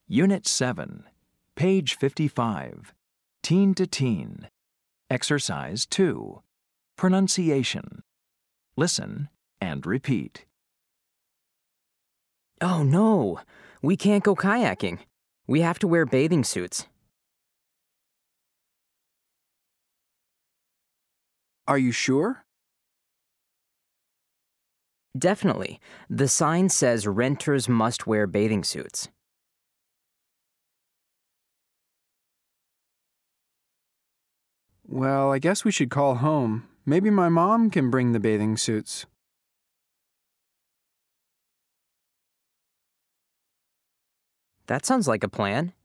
Unit 7, page 55, Teen to Teen. Exercise 2, Pronunciation. Listen and repeat. Oh no, we can't go kayaking. We have to wear bathing suits. Are you sure? Definitely. The sign says renters must wear bathing suits. Well, I guess we should call home. Maybe my mom can bring the bathing suits. That sounds like a plan.